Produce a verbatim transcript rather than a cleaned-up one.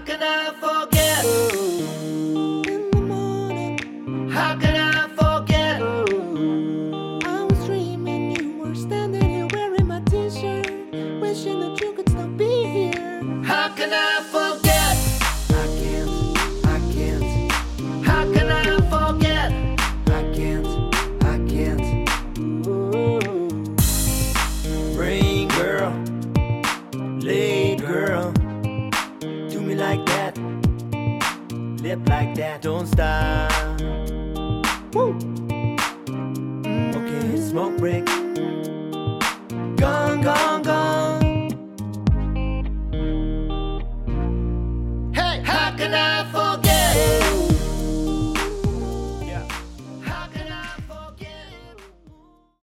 can I forget? In the morning, How can I forget? I was dreaming you were standing here wearing my t-shirt, wishing that you could still be here. How can I forget? I can't, I can't, How can I forget? I can't, I can't. Rain girl, late girl, do me like that, lip like that, don't stop. Woo. Okay, smoke break. Gone, gone.